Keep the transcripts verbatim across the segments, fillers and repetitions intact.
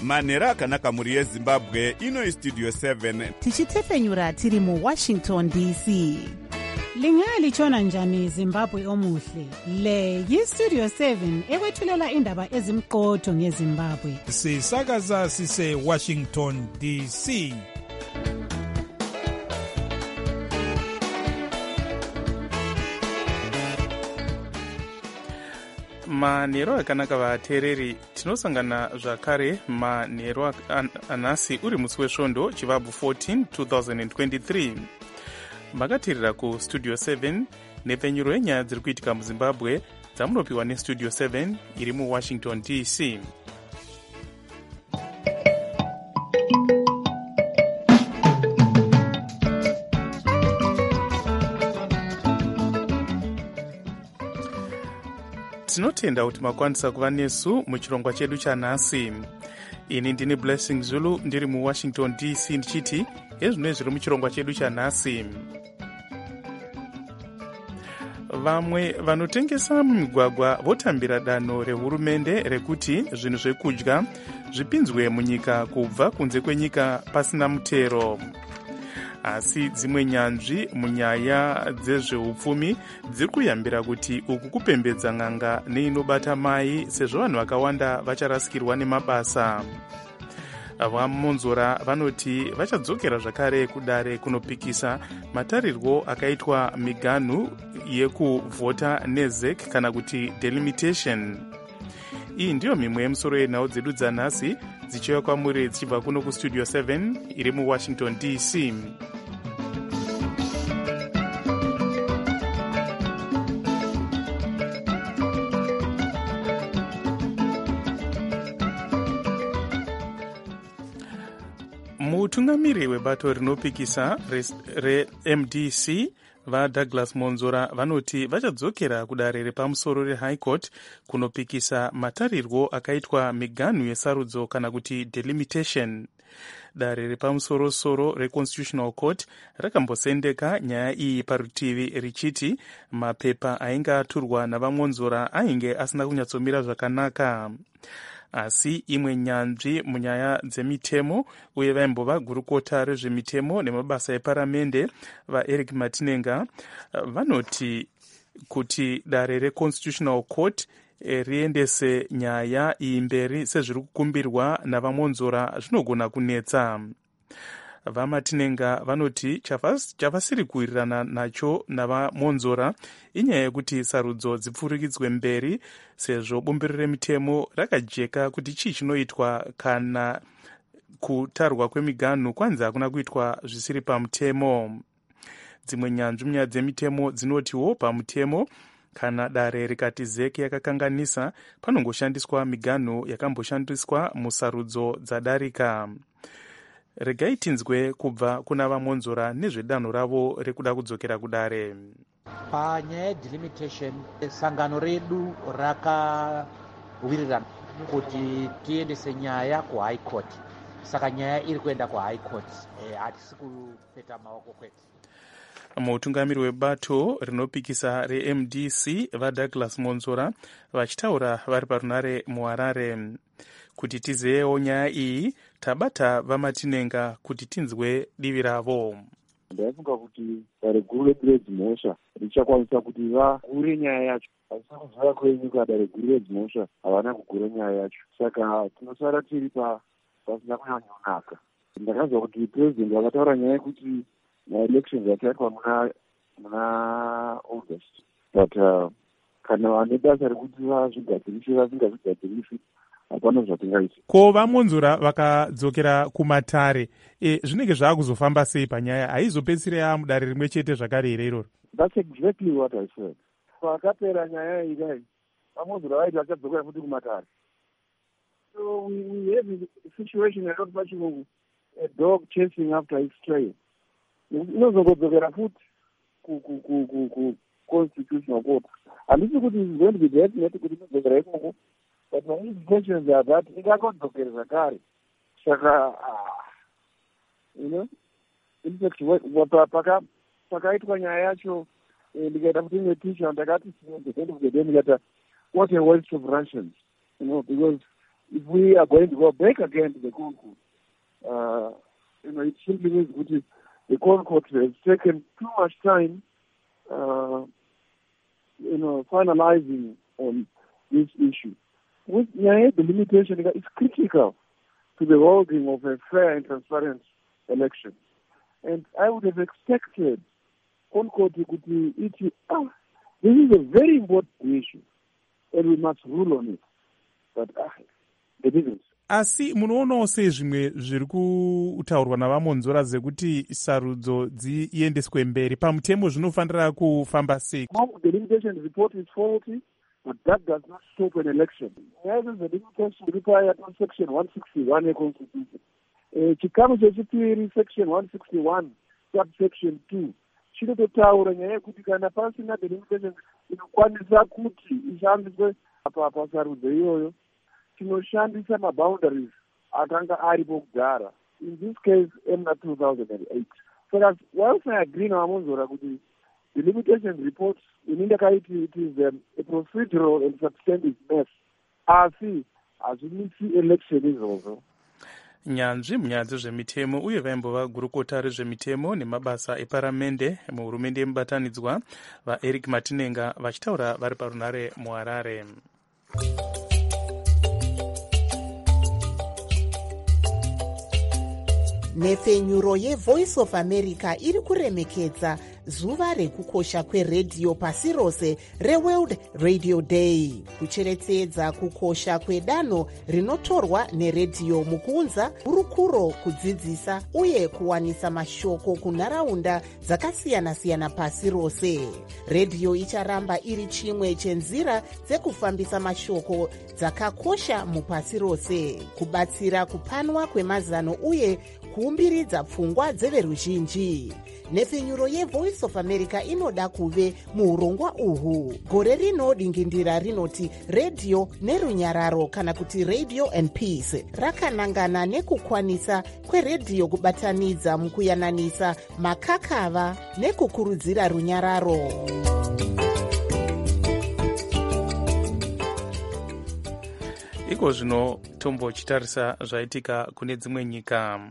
manhero akanaka mhuri yezimbabwe. Ino istudio seven tichitefenyura tiri muwashington D C. Lingalitshona njani Zimbabwe omuhle? Le yistudio seven ekwethulela indaba ezimqotho ngeZimbabwe. Sisakaza sise Washington D C. manhero akanaka vateereri, tinosangana zvakare manhero anhasi uri musi wesvondo chivabvu fourteen twenty twenty-three. makateerera kustudio seven nepfenyuro yenyaya dziri kuitika muzimbabwe dzamunopiwa nestudio seven iri muwashington D C. tinotenda kuti makwanisa kuva nesu muchirongwa chedu chanhasi. Ini ndini Blessing Zulu ndiri muwashington D C ndichiti ezvino zviri muchirongwa chedu chanhasi. Vamwe vanotengesa mumigwagwa votambira danho rehurumende rekuti zvinhu zvekudya zvipinzwe munyika kubva kunze kwenyika pasina mutero. Asi dzimwe nyanzvi munyaya dzezveupfumi dziri kuyambira kuti uku kupembedza n'anga neinobata mai sezvo vanhu vakawanda vacharasikirwa nemabasa. Vamonzora vanoti vachadzokera zvakare kudare kunopikisa matarirwo akaitwa miganhu yekuvhota nezek kana kuti delimitation. Iyi ndiyo mimwe yemusoro yenhau dzedu dzanhasi dzichiuya kwamuri dzichibva kuno kustudio seven iri muwashington D C. mutungamiri webato rinopikisa re-M D C vaDouglas Monzora vanoti vachadzokera kudare repamusoro reHigh Court kunopikisa matarirwo akaitwa miganhu yesarudzo kana kuti delimitation. Dare repamusoro-soro reConstitutional Court rakambosendeka nyaya iyi parutivi richiti mapepa ainge aturwa navaMonzora ainge asina kunyatsomira zvakanaka. Asi imwe nyanzvi munyaya dzemitemo uye vaimbova gurukota rezvemitemo nemabasa eparamende vaEric Matinenga vanoti kuti dare reConstitutional Court riendese nyaya iyi mberi sezviri kukumbirwa navaMonzora zvinogona kunetsa. VaMatinenga vanoti chavasiri kuwirirana nacho navaMonzora inyaya yekuti sarudzo dzipfurikidzwe mberi sezvo bumbiro remitemo rakajeka kuti chii chinoitwa kana kutarwa kwemiganhu kwanzi hakuna kuitwa zvisiri pamutemo. Dzimwe nyanzvi munyaya dzemitemo dzinotiwo pamutemo kana dare rikati zeke yakakanganisa panongoshandiswa miganhu yakamboshandiswa musarudzo dzadarika. Regai tinzwe kubva kuna vaMonzora nezvedanho ravo rekuda kudzokera kudare. Panyaya yedelimitation sangano redu rakawirirana kuti tiendese nyaya kuHigh Court. Saka nyaya iri kuenda kuHigh Court. Hatisi kupeta maoko kwete. Mutungamiri webato rinopikisa re-M D C vaDouglas Monzora vachitaura vari parunare muHarare. Kuti tizeyewo nyaya iyi tabata vaMatinenga kuti tinzwe divi ravo. Ndaifunga kuti dare guru redu redzimhosva richakwanisa kuti vagure nyaya yacho, asi kuzara kwenyika dare guru redzimhosva havana kugura nyaya yacho, saka tinosara tiri pasina kunyanyonaka. Ndakanzwa kuti president vakataura nyaya yekuti maelections achaitwa muna muna August, but uh, kana vane basa rekuti vazvigadzirise vasingazvigadzirise hapana zvatingaita. Ko vaMonzora vakadzokera kumatare e, zvinenge zvakuzofamba sei panyaya haizopedzisira yamudare rimwe chete zvakare here iroro? That's exactly what I said. Pakapera nyaya iyi dai vaMonzora vaiti vachadzokera futi kumatare. So we, we have a situation yakati pachirungu, a dog chasing after its trail. Inozongodzokera futi ku ku ku ku ku Constitutional Court. Handisi kuti is going to be definite kuti inodzokera ikoko. But my implications are that ikakodzokera zvakare. Saka, you know, in fact, paka pakaitwa nyaya yacho ndikaita kuti imwe teacher ndakati at the end of the day ndikata what a waste of rations, you know, because if we are going to go back again to the Concord, uh, you know, it simply means that the Concord has taken too much time, uh, you know, finalizing on this issue. With the limitation is critical to the holding of a fair and transparent election. And I would have expected Concord to it, ah, this is a very important issue, and we must rule on it. But ah, they didn't. Asi munoonawo sei zvimwe zviri kutaurwa navamonzora zvekuti sarudzo dziendeswe mberi pamutemo zvinofanira kufamba sei? The limitation report is faulty, but that does not stop an election. Here is the limitation required on section one sixty-one of the Constitution. Chikamu chechipiri section one sixty-one subsection two chinototaura nyaya yekuti kana pasina the limitation inokwanisa kuti ishandiswe pasarudzo iyoyo, tinoshandisa maboundaries akanga aripo kugara. In this case, M N A two thousand eight. So that whilst I agree na Monzora kuti the limitation report in India it is um, a procedural and substantive mess. Asi azvinisi election izvozvo. Nyanzvi munyaya dzezvemitemo uye vaimbova gurukota rezvemitemo nemabasa eparamende muhurumende yemubatanidzwa vaEric Matinenga vachitaura vari parunare muHarare. Nhefenyuro yeVoice of America iri kuremekedza zuva rekukosha kweredhiyo pasi rose reWorld Radio Day, kucherechedza kukosha kwedanho rinotorwa neredhiyo mukuunza hurukuro, kudzidzisa uye kuwanisa mashoko kunharaunda dzakasiyana-siyana pasi rose. Redhiyo icharamba iri chimwe chenzira dzekufambisa mashoko dzakakosha mupasi rose, kubatsira kupanwa kwemazano uye kuumbiridza pfungwa dzeveruzhinji. Nhefenyuro yeVoice of America inoda kuve muurongwa uhu. Gore rino dingindira rinoti Radio nerunyararo kana kuti Radio and Peace rakanangana nekukwanisa kweredhiyo kubatanidza mukuyananisa makakava nekukurudzira runyararo. Iko zvino tombochitarisa zvaitika kune dzimwe nyika.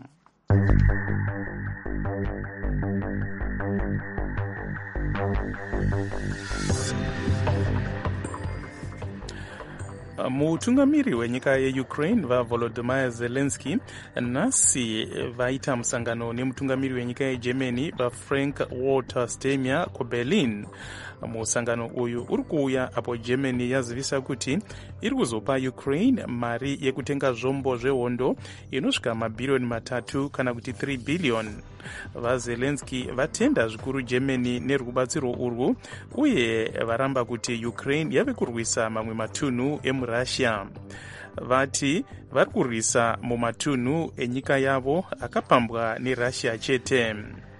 Mutungamiri wenyika yeUkraine vaVolodymyr Zelensky nhasi vaita musangano nemutungamiri wenyika yeGermany vaFrank Walter Steinmeier kuBerlin. Musangano uyu uri kuuya apo Germany yazivisa kuti iri kuzopa Ukraine mari yekutenga zvombo zvehondo inosvika mabhirioni matatu kana kuti three billion. VaZelensky vatenda zvikuru Germany nerubatsiro urwu uye varamba kuti Ukraine yave kurwisa mamwe matunhu emuRussia. Vati vari kurwisa mumatunhu enyika yavo akapambwa neRussia chete.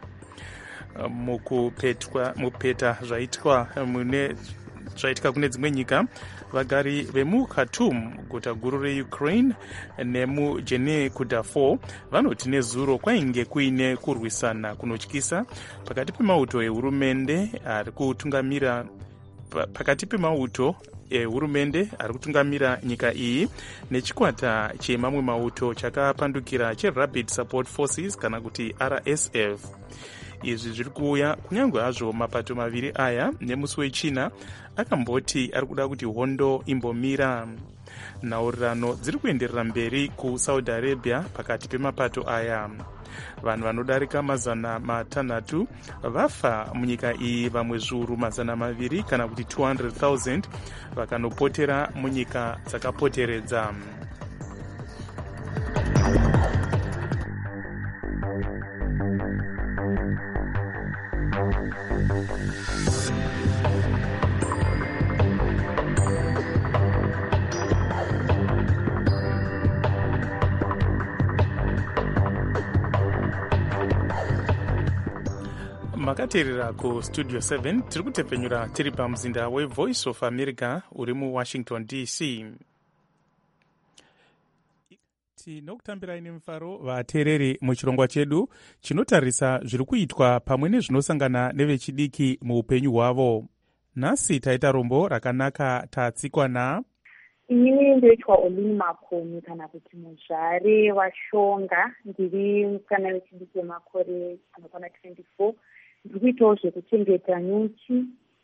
Mukupetwa mupeta zvaitwa mune zvaitika kune dzimwe nyika, vagari vemuKhartoum guta guru reUkraine nemujene kuDarfur vanoti nezuro kwainge kuine kurwisana kunotyisa pakati pemauto ehurumende ari kutungamira pakati pemauto ehurumende ari kutungamira nyika iyi nechikwata chemamwe mauto chakapandukira cheRapid Support Forces kana kuti R S F. Izvi zviri kuuya kunyange hazvo mapato maviri aya nemusi weChina akamboti ari kuda kuti hondo imbomira. Nhaurirano dziri kuenderera mberi kuSaudi Arabia pakati pemapato aya. Vanhu vanodarika mazana matanhatu vafa munyika iyi, vamwe zviuru mazana maviri kana kuti two hundred thousand vakanopotera munyika dzakapoteredza. Makateerera ku Studio seven tiri kutepenyura tiri pamuzinda weVoice of America uri muWashington D C. Tinokutambirai nemufaro vateereri muchirongwa chedu chinotarisa zviri kuitwa pamwe nezvinosangana nevechidiki muupenyu hwavo. Nhasi taita rombo rakanaka tatsikwa na inini ndoitwa Olini Makoni kana kuti muzvare waShonga. Ndiri mukana wechidiki wemakore anokwana twenty-four. Ndiri kuitawo zvekuchengeta nyuchi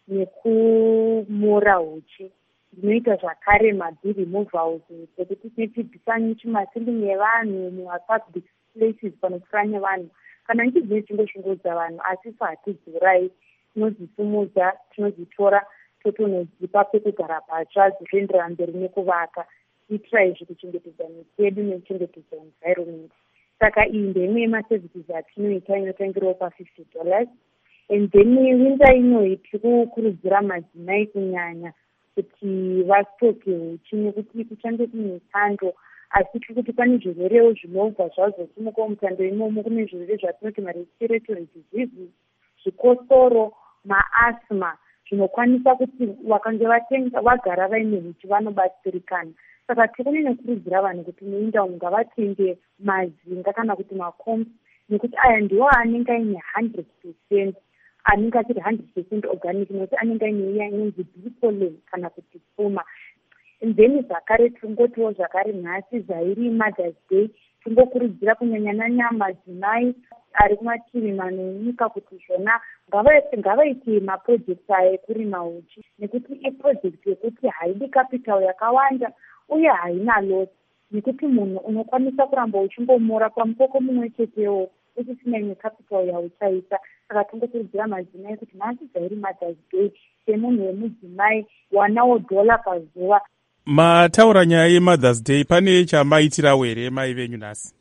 nekumura huchi. Ndinoita zvakare mabee removals ekuti tinotibvisa nyuchi masimbi evanhu mumapublic places panopfuura nevanhu. Kana nyuchi dzine chingoshungurudza vanhu asi isu hatidziurai, tinodzisimudza, tinodzitora totonodzipa pekugara patsva dzichienderera mberi nekuvaka. Kuitira izvi kuchengetedza miti yedu nekuchengetedza environment. Saka iyi ndeimwe yemaservices atinoita inotangirawo pa-fifty dollars. And then winter inoyi tiri kukurudzira madzimai kunyanya kuti vastoke huchi nekuti kuchange kune chando, asi tiri kuti pane zvirwerewo zvinobva zvazvo simukawo mutando imomo. Kune zvirwere zvatinoti marespiratory diseases, zvikosoro, maasthma zvinokwanisa kuti vakange vatenga vagara vaine huchi vanobatsirikana. Saka tiri kunokurudzira vanhu kuti muinda umu ngavatenge mazinga kana kuti makombi, nekuti aya ndiwo anenge aine one hundred percent anenge achiri one hundred percent organic, nekuti anenge aine iya inonzi bee pollen kana kuti pfuma. Then zvakare tiringotiwo zvakare nhasi zairi Mother's Day, tingokurudzira kunyanya madzimai ari kumativi mano enyika kuti zvona ngavaite maprojekti aya ekurima huchi, nekuti iprojekti yekuti haidi capital yakawanda uye haina loss, nekuti munhu unokwanisa kuramba uchingomura pamukoko mumwe chetewo usisina imwe capital yauchaisa. Saka tingokurudzira madzimai kuti nhasi zairi Mother's Day, semunhu wemudzimai wanawo dhola pazuva. Mataura nyaya yeMother's Day, pane chamaitirawo here mai venyu nhasi?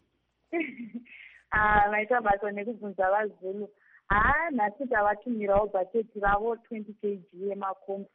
Ah, maita basa nekubvunza vaZulu. Ah, nhasi tavatumirawo bhaketi ravo twenty kilograms yemakombi.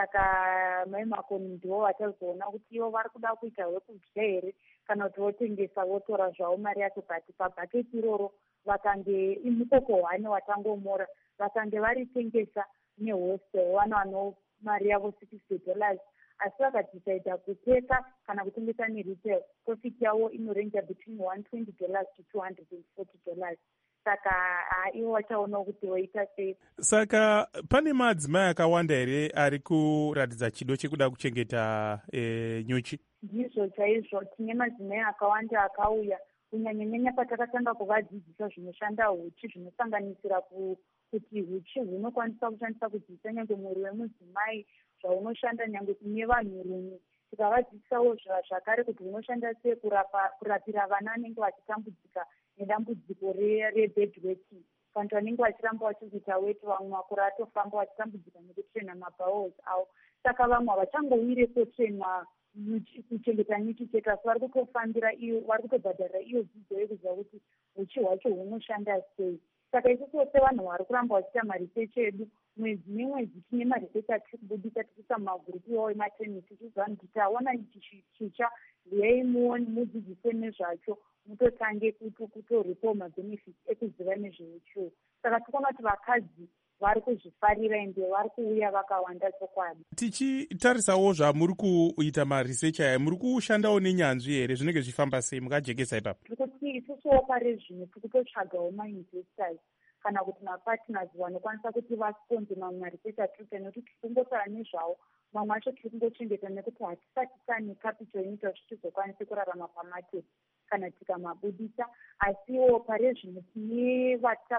Saka mai Makoni ndivo vachazoona kuti ivo vari kuda kuita wekudya here kana kuti votengesa votora zvavo mari yacho. But pabhaketi iroro vakange imukoko hwane watangomora, vakange varitengesa nehostel vanowanawo mari yavo sixty dollars. Asi vakati tisaita kuteka kana kutengesa neretail, profit yavo inorenja between one hundred twenty dollars to two hundred forty dollars. Saka ivo vachaonawo kuti voita sei. Saka pane madzimai akawanda here ari kuratidza chido chekuda kuchengeta e, nyuchi? Ndizvo chaizvo, tine madzimai akawanda akauya kunyanya-nyanya patakatanga kuvadzidzisa zvinoshanda huchi, zvinosanganisira kuti huchi hunokwanisa kushandisa kudzidzisa nyange mwiri wemudzimai, zvaunoshanda nyange kune vanhurume. Tikavadzidzisawo zvakare kuti hunoshanda sei kurapira vana vanenge vachitambudzika nedambudziko rebedwetting, vantu vanenge vachiramba vachikuita weti, vamwe makore atofamba vachitambudzika nekutrena mabowels avo. Saka vamwe havachangowire kutrenwa kuchengeta nyuchi chete, asi vari kutofambira iyo, vari kutobhadharira iyo dzidzo yekuziva kuti huchi hwacho hunoshanda sei. Saka isusu sevanhu vari kuramba vachiita marisechi edu, mwedzi nemwedzi tine marisechi atiri kubudisa tichiisa mumagurupu iwawo ematenisi, tichiziva kuti taona ichi chicha ndiyai mudzidzise nezvacho, mutotange kutoripawo mabenefits ekuziva nezveuchiwo. Saka tikaona kuti vakadzi vari kuzvifarira ende vari kuuya vakawanda chokwadi. Tichitarisawo zvamuri kuita marisechi aya, muri kushandawo nenyanzvi here? Zvinenge zvifamba sei? Mukajekesa ipapo? Tiri kuti isusuwo pare zvino tiri kutotsvagawo mainvestors kana kuti mapartners vanokwanisa kuti vasponze mamwe marisechi atiri kuita, nekuti tiri kungotaura nezvavo, mamwe acho tiri kungochengeta nekuti hatisati tane capital inoita kuti tizokwanisa kurarama pamarket kana tikamabudisa. Asiwo pare zvino tine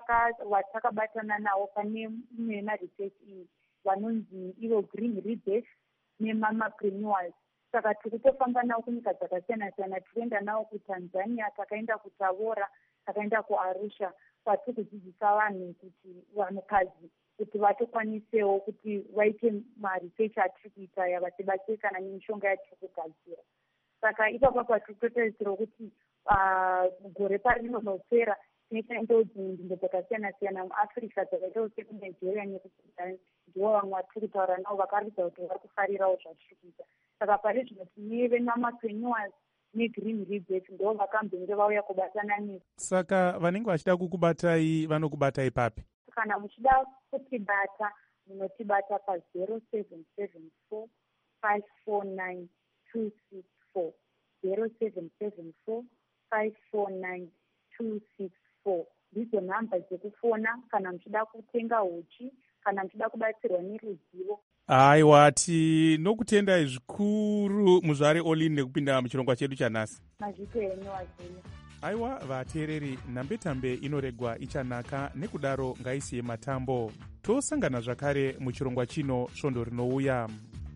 vatakabatana navo pane imwe yemarisechi iyi vanonzi ivo Green Rebirth nemamapreneurs. Saka tiri kutofamba navo kunyika dzakasiyana-siyana, tirienda navo kuTanzania, takaenda kuTavora, takaenda kuArusha, kwatiri kudzidzisa vanhu kuti vanhukadzi kuti vatokwanisewo kuti vaite marisechi atiri kuita aya, vachibatsirikana nemishonga yatiri kugadzira. Saka ipapo patiri kutotarisira kuti gore parinonopera tinoitawo dzimwe nzvimbo dzakasiyana-siyana muAfrica dzakaitawo sekunigeria nekusudan, ndivo vamwe vatiri kutaura navo vakaratidza kuti vari kufarirawo zvatiri kuita. Saka pari zvino tine vemamapreneurs neGreen Rebirth ndo vakambenge vauya kubatana nesu. Saka vanenge vachida kukubatai vanokubatai papi? Kana muchida kutibata munotibata pa-zero seven seven four five four nine two six four, zero seven seven four five four nine two six four. Ndidzo nhamba dzekufona kana muchida kutenga huchi, kana muchida kubatsirwa neruzivo. aiwa tinokutendai zvikuru muzvare olin nekupinda muchirongwa chedu chanhasi. mazvito henyu wazvino. aiwa vateereri, nhambetambe inoregwa ichanaka, nekudaro ngaisiye matambo. tosangana zvakare muchirongwa chino svondo rinouya.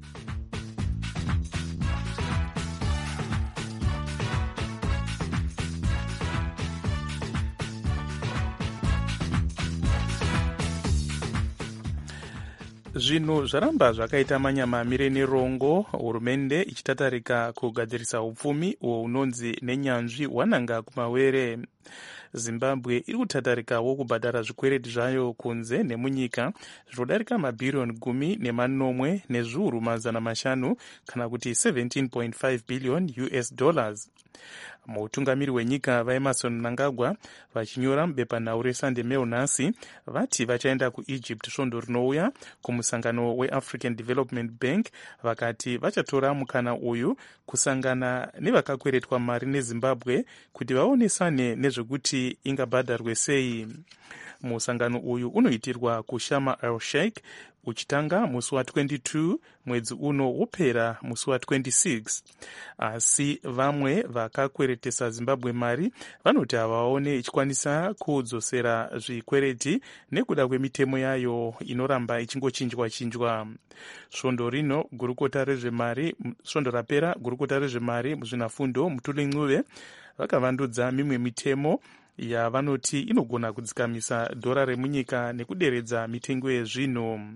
zvinhu zvaramba zvakaita manyamamire nerongo, hurumende ichitatarika kugadzirisa upfumi uwo unonzi nenyanzvi wananga kumawere. zimbabwe iri kutatarikawo kubhadhara zvikwereti zvayo kunze nemunyika zvinodarika mabhiriyoni gumi nemanomwe nezviuru mazana mashanu kana kuti seventeen point five billion U S dollars. mutungamiri wenyika vaemarson mnangagwa vachinyora mubepanhau resunday mail nhasi vati vachaenda kuegypt svondo rinouya kumusangano weafrican development bank, vakati vachatora mukana uyu kusangana nevakakweretwa mari nezimbabwe kuti vaonesane nezvekuti ingabhadharwe sei. musangano uyu unoitirwa kushama el sheikh uchitanga musi wa22 mwedzi uno wopera musi wa26. asi vamwe vakakweretesa zimbabwe mari vanoti havaone ichikwanisa kudzosera zvikwereti nekuda kwemitemo yayo inoramba ichingochinjwa chinjwa. svondo rino gurukota rezvemari svondo rapera gurukota rezvemari muzvinafundo mutuli ncuve vakavandudza mimwe mitemo yavanoti inogona kudzikamisa dhora remunyika nekuderedza mitengo yezvinhu.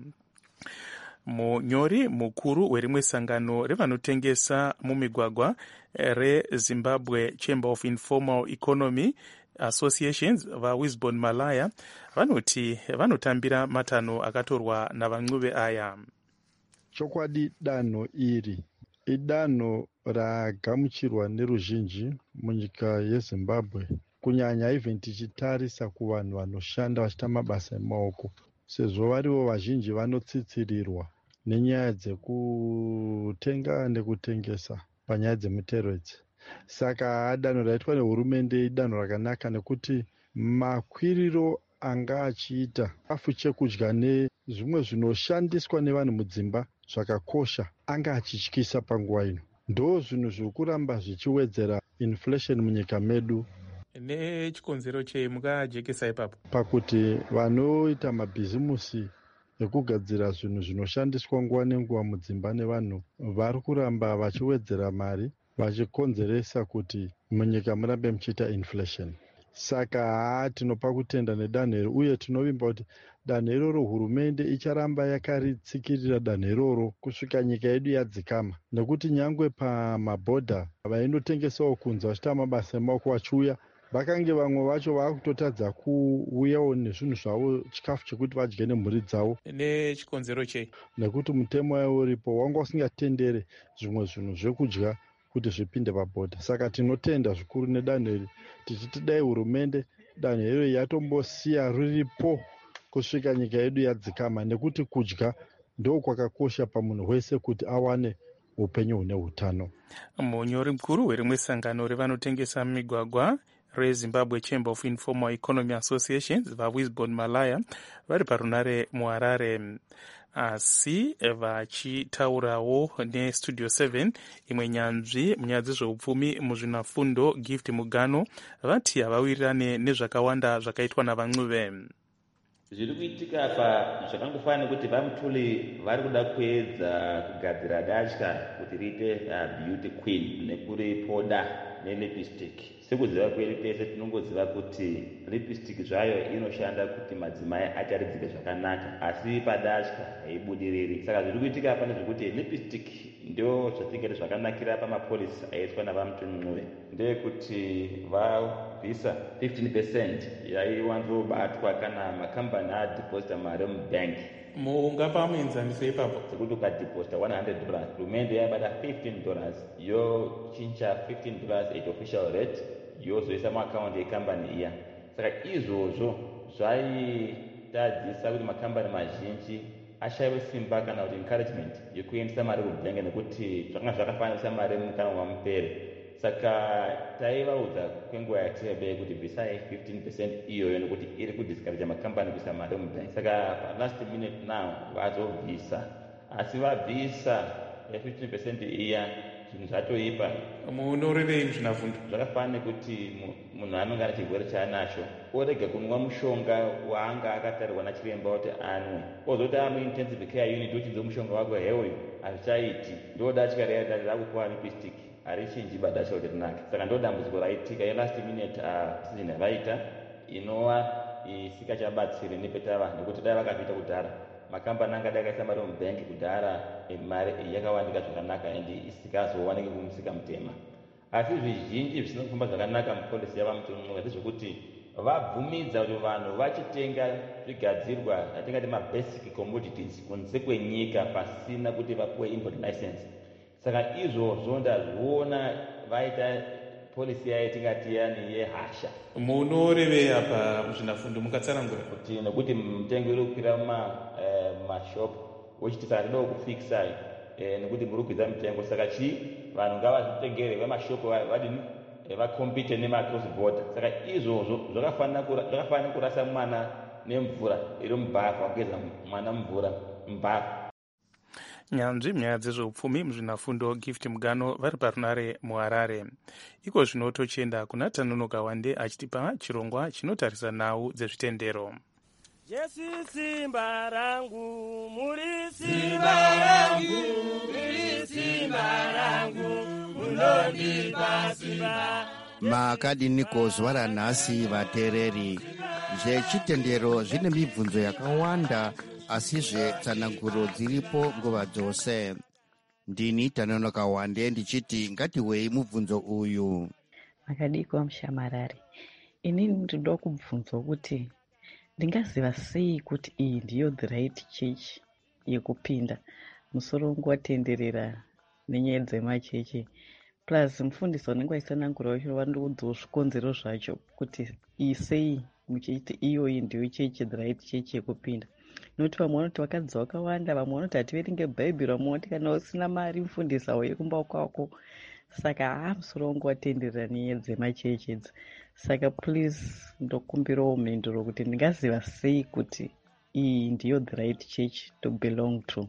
munyori mukuru werimwe sangano revanotengesa mumigwagwa rezimbabwe chamber of informal economy associations vawisbon malaya vanoti vanotambira matanho akatorwa navancuve aya. chokwadi danho iri idanho ragamuchirwa neruzhinji munyika yezimbabwe, kunyanya even tichitarisa kuvanhu vanoshanda vachiita mabasa emaoko, sezvo varivo vazhinji vanotsitsirirwa nenyaya dzekutenga nekutengesa panyaya dzemitero idzi. saka danho raitwa nehurumende idanho rakanaka nekuti makwiriro anga achiita chikafu chekudya nezvimwe zvinoshandiswa nevanhu mudzimba zvakakosha anga achityisa panguva ino. ndo zvinhu zviri kuramba zvichiwedzera inflation munyika medu. nechikonzero chemukajekesa ipapo pakuti vanoita mabhizimusi ekugadzira zvinhu zvinoshandiswa nguva nenguva mudzimba nevanhu vari kuramba vachiwedzera mari vachikonzeresa kuti munyika murambe muchiita inflation. saka haa tinopa kutenda nedanho iri uye tinovimba kuti danho iroro hurumende icharamba yakaritsikirira danho iroro kusvika nyika yedu yadzikama, nekuti nyangwe pamabhodha vainotengesawo kunze vachiita mabasa emaoko vachiuya vakange vamwe vacho vaakutotadza kuuyawo nezvinhu zvavo chikafu chekuti vadye nemhuri dzavo. nechikonzero chei? nekuti mutemo yavo uripo wanga usingatendere zvimwe zvinhu zvekudya kuti zvipinde pabhodha. saka tinotenda zvikuru nedanho iri tichiti dai hurumende danho iro yatombosiya riripo kusvika nyika yedu yadzikama, nekuti kudya ndo kwakakosha pamunhu wese kuti awane upenyu hune utano. munyori mukuru werimwe sangano revanotengesa mumigwagwa rezimbabwe chamber of informal economy associations vawisbon malaya vari parunare muharare. asi vachitaurawo nestudio seven imwe nyanzvi munyaya dzezveupfumi muzvinafundo gift mugano vati havawirirane nezvakawanda zvakaitwa navancuve. zviri kuitika apa zvakangofanira kuti vamutuli vari kuda kuedza kugadzira datya kuti riite uh, beauty queen nekuripoda nelipstick. sekuziva kwedu tese tinongoziva kuti lipstick zvayo inoshanda kuti madzimai ataridzike zvakanaka, asi padatya haibudiriri. saka zviri kuitika apa nezvekuti lipstick ndio zvatingati zvakanakira pamapolisi aitwa navamutuli ncuve ndeyekuti vabvisa fifteen percent yaiwanzobatwa kana makambani adeposita mari mubank. mungapa muenzaniso ipapo sekuti ukadeposita one hundred dollars hurumende yaibata fifteen dollars yochinja fifteen dollars at official rate yozoisa muakaunti yekambani iya. saka izvozvo zvaitadzisa kuti makambani mazhinji ashayiwe simba kana kuti encouragement yekuendesa mari kubhengi nekuti zvanga zvakafanira mari mukanwa mupere. saka taivaudza kwenguva yatirebe kuti bvisai fifteen percent iyoyo nekuti iri kudiscourage makambani kuisa mari mubhengi. saka palast minute now vazobvisa asi vabvisa fifteen percent iya zvinhu zvatoipa. Munorevei muzvinafundo? Zvakafanana nekuti munhu anonga ane chirwere chaanacho orega kunwa mushonga waanga akatarirwa nachiremba kuti anwe, ozoti amu intensive care unit uchidze mushonga wako heuyu hazvichaiti, ndodatyika riya rakupuwa lipstick harichinji badacha kuti rinake. Saka ndo dambudziko raitika yelast minute decision yavaita inova isikachabatsiri nepetava, nekuti dai vakapita kudhara makambani anga dai akaisa mari mubhengi kudhara mari yakawandika zvakanaka ende isikazowaniki kumusika mutema. Asi zvizhinji zvisina kufamba zvakanaka mupolisi yavamutonga ndezvekuti vabvumidza kuti vanhu vachitenga zvigadzirwa atingati mabasic commodities kunze kwenyika pasina kuti vapuwe import license. Saka izvozvo ndazviona vaita polisi yayo tingati yani yehasha. Munorevei apa muzvinafundo mukatsanangura kuti nekuti mitengo iri kukwira mumashopu uchiti saka tido kufikisa nekuti muri kukwidza mitengo, saka chii vanhu ngavazvitengere vemashopu vadini vakompite nemacross border. Saka izvozvo zvakafanira kurasa mwana nemvura iri mubhafu, akugeza mwana mvura mubhafu. Nyanzvi munyaya dzezveupfumi muzvinafundo Gift Mugano vari parunare muHarare. Iko zvino tochienda kuna Tanonoka Wande achitipa chirongwa chinotarisa nhau dzezvitendero. Jesu simba rangu, muri simba rangu, muri simba rangu, munondipa simba. Makadiniko zuva ranhasi vateereri, zvechitendero zvine mibvunzo yakawanda asizve tsananguro dziripo nguva dzose. Ndini Tanonoka Wande ndichiti ngatiwei mubvunzo uyu. Makadiko mushamarari, inini ndinoda kubvunza kuti ndingaziva sei kuti iyi ndiyo the right church yekupinda. Musoro wangu watenderera nenyaya dzemachechi, plus mufundisi wanenge waisanangura wacho vandoudzawo zvikonzero zvacho kuti iyi sei muchiti iyoyi ndiyo chechi the right church yekupinda. Nokuti vamwe vanoti vakadzi vakawanda, vamwe vanoti hativerenge bhaibheri, vamwe vanoti kana usina mari mufundisi auye kumba kwako. Saka haa musoro wangu watenderera nenyaya dzemachechi idzi. Saka please ndokumbirawo mhinduro kuti ndingaziva sei kuti iyi ndiyo the right church to belong to.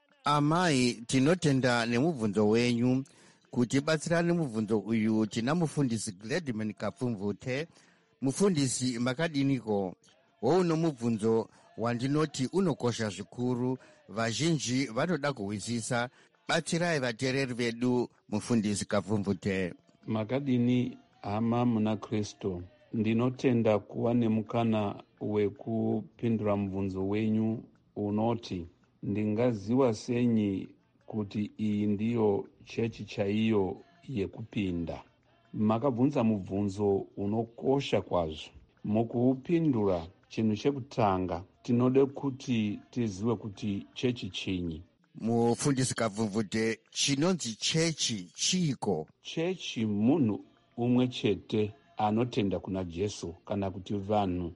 Amai, tinotenda nemubvunzo wenyu. Kuti batsirane mubvunzo uyu tina mufundisi Gladman Kapfumvute. Mufundisi makadiniko? Wouno mubvunzo wandinoti unokosha zvikuru, vazhinji vanoda kuhwisisa. Batsirai vateereri vedu, mufundisi Kapfumvute. Makadini hama muna Kristo, ndinotenda kuva nemukana wekupindura mubvunzo wenyu unoti ndingaziva senyi kuti iyi ndiyo chechi chaiyo yekupinda. Makabvunza mubvunzo unokosha kwazvo. Mukuupindura, chinhu chekutanga tinode kuti tizive kuti chechi chinyi. Mufundisi Kapfumvute, chinonzi chechi chiko? Chechi munhu umwe chete anotenda kuna Jesu, kana kuti vanhu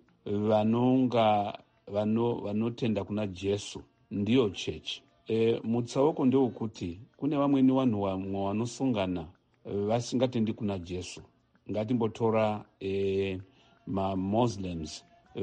vanonga vano vanotenda kuna Jesu ndiyo chechi. E, mutsauko ndewekuti kune vamweni vanhu vamwe vanosungana vasingatendi kuna Jesu. Ngatimbotora e, ma-Muslims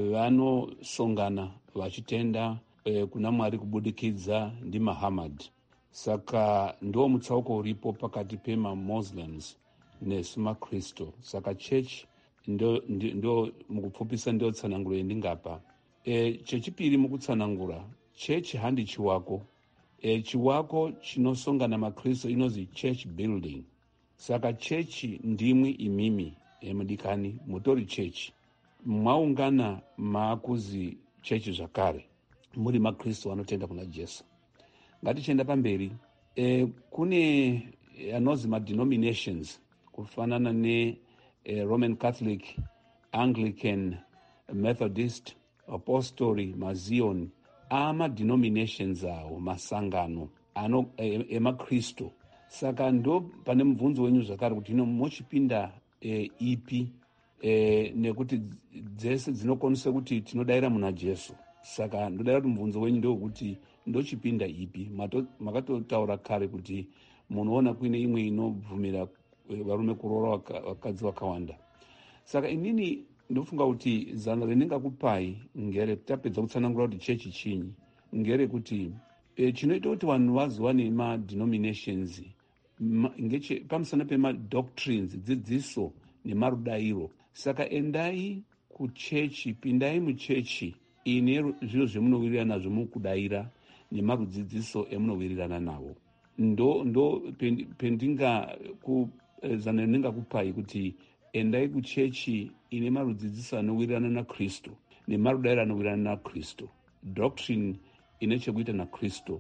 vanosongana vachitenda e, kuna Mwari kubudikidza ndi Muhammad. Saka ndo mutsauko uripo pakati pema-Muslims nesu maKristo. Saka chechi ndo, ndo, ndo mukupfupisa ndio tsananguro yendingapa. E, chechipiri mukutsanangura, chechi handi chiwako. E, chiwako chinosongana maKristo inozi church building. Saka chechi ndimwi imimi emudikani mutori chechi. Mwaungana maakuzi chechi zvakare, muri maKristo vanotenda kuna Jesu. Ngatichenda pamberi. E, kune anozi ma-denominations kufanana ne e, Roman Catholic, Anglican, Methodist, Apostolic, Mazion. Ama denominations awo, masangano ano emakristo. E, saka ndo pane mubvunzo wenyu zvakare kuti ino mochipinda e, ipi e, nekuti dzese dzinokwanisa kuti tinodaira muna Jesu. Saka ndodaira kuti mubvunzo wenyu ndewekuti ndochipinda ipi. Makatotaura kare kuti munoona kuine imwe inobvumira varume kuroora vakadzi vakawanda. Saka inini ndofunga kuti zano rendingakupai ngere tapedza kutsanangura kuti chechi chinyi ngere kuti e, chinoita kuti vanhu vaziwane madenominations ngeche pamusana pemadoctrines, dzidziso nemarudairo. Saka endai kuchechi, pindai muchechi ine zviro zvemunowirirana nazvo mukudaira nemarudzidziso emunowirirana nawo. ndo ndo pendinga ku zana ndingakupai kuti endai kuchechi ine marudzidziso anowirirana naKristu nemarudairo anowirirana naKristu, doctrine ine chekuita naKristu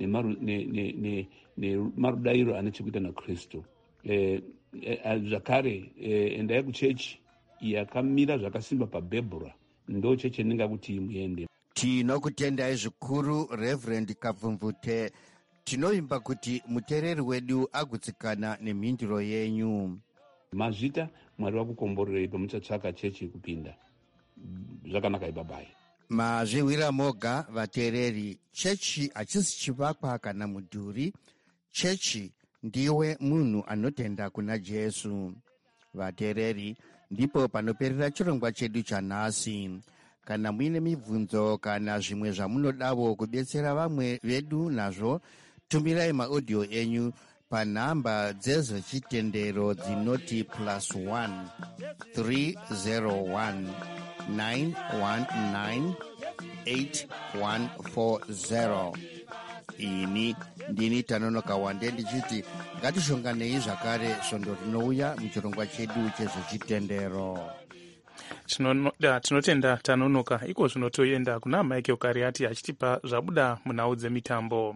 nemarudairo ane chekuita naKristu. Eh, eh, zvakare eh, endai kuchechi yakamira zvakasimba pabhebhura, ndo chechi ndingakuti muende. Tinokutendai zvikuru Reverend Kabvumvute. Tinoimba kuti mutereri wedu agutsikana nemhinduro yenyu. Mazvita Mwari wakukomborerei pamuchatsvaka chechi kupinda. Zvakanaka ibabai. Mazviwira moga vatereri, chechi hachisi chivakwa kana mudhuri. Chechi ndiwe munhu anotenda kuna Jesu. Vatereri, ndipo panoperera chirongwa chedu chanhasi. Kana muine mibvunzo kana zvimwe zvamunodawo kubetsera vamwe vedu nazvo, tumirai maaudio enyu panhamba dzezvechitendero dzinoti plus one three zero one nine one nine eight one four zero. Ini ndini Tanonoka Wande ndichiti ngatishonganei zvakare svondo rinouya muchirongwa chedu chezvechitendero. Tinotenda Tanonoka. Iko zvino toenda kuna Michael Kariati achitipa zvabuda munhau dzemitambo.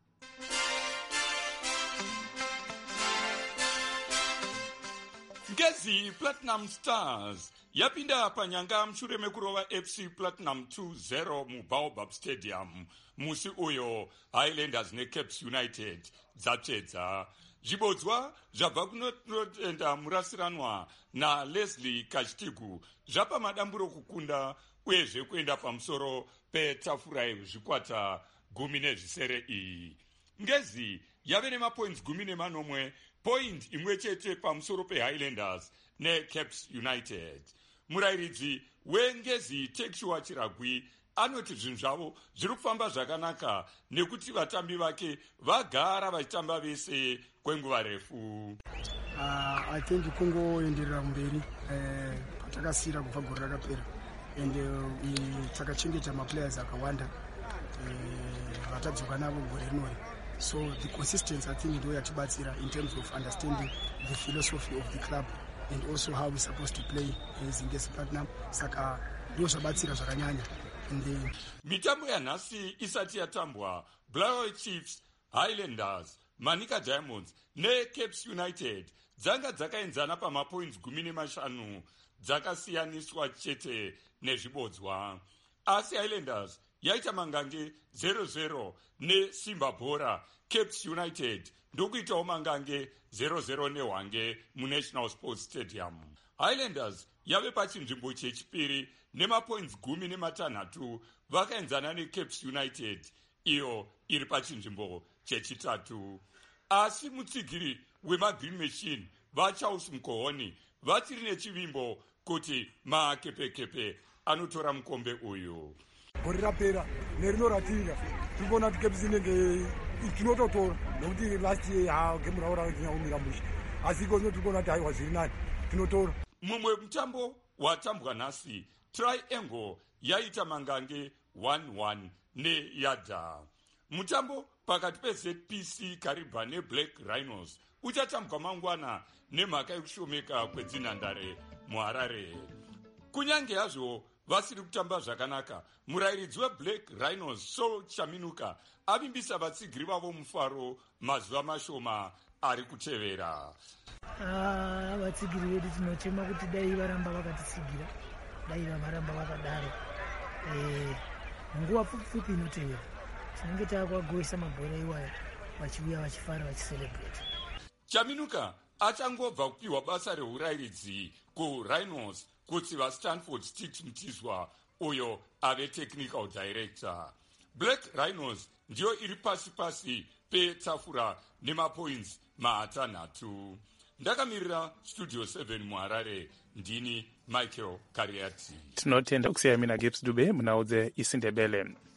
Ngezi Platinum Stars yapinda panyanga mushure mekurova F C Platinum two zero muBaobab Stadium. Musi uyo Highlanders neCaps United dzapedza. Zvibodzwa zvabva kunoenda murasiranwa na Leslie Kachitigu zvapa madamburo kukunda uyezve kuenda pamusoro petafura yezvikwata gumi nezvisere iyi. Ngezi yave nemapoints gumi nemanomwe, point imwe chete pamusoro peHighlanders neCaps United. Murairidzi weNgezi Tekshua Chiragwi anoti zvinhu zvavo zviri kufamba zvakanaka nekuti vatambi vake vagara vachitamba vese kwenguva refu. Uh, I think kungoenderera mberi eh patakasira kubva gore rakapera ende takachengeta maplayers akawanda eh vatadzoka navo gore rinori. So the consistency I think ndio yatibatsira in terms of understanding the philosophy of the club and also how we're supposed to play as Ngezi Platinum. Saka ndio zvabatsira zvakanyanya. Mitambo yanhasi isati yatambwa, Blackpool Chiefs, Highlanders, Manica Diamonds neCaps United dzanga dzakaenzana pamapoints gumi nemashanu, dzakasiyaniswa chete nezvibodzwa. Asi Highlanders yaita mangange zero zero neSimba Bora. Caps United ndokuitawo mangange zero zero neHwange muNational Sports Stadium. Highlanders yave pachinzvimbo chechipiri nemapoints gumi nematanhatu, vakaenzana neCaps United iyo iri pachinzvimbo chechitatu. Asi mutsigiri wemagreen machine vaCharles Mkohoni vatiri nechivimbo kuti maakepekepe anotora mukombe uyu. Gore rapera nerinoratira tikuona kuti Caps inenge tinototora nokuti last year ha game raura tinyaumira musha, asi iko tikuona kuti haiwa zviri nani tinotora. Mumwe mutambo watambwa nhasi, Triangle yaita mangange one one neYada. Mutambo pakati peZ P C Kariba neBlack Rhinos uchatambwa mangwana nemhaka yekushomeka kwedzinhandare muHarare. Kunyange hazvo vasiri kutamba zvakanaka, murairidzi weBlack Rhinos Saul Chaminuka avimbisa vatsigiri vavo mufaro mazuva mashoma ari kutevera. Ah, vatsigiri vedu tinochema kuti dai varamba vakatitsigira, dai varamba vakadaro. Eh, nguva pfupi inotevera tinenge taakuvagoisa mabhora iwaya vachiuya vachifara vachicelebrate. Chaminuka achangobva kupiwa basa reurairidzi kuRhinos kuti vaStanford Stitch Mtizwa uyo ave technical director. Black Rhinos ndiyo iri pasi pasi petafura nemapoints matanhatu. Ndakamirira Studio seven muHarare, ndini Michael Kariati. Tinotenda kusiyamina Gibbs Dube munhau dzeIsindebele.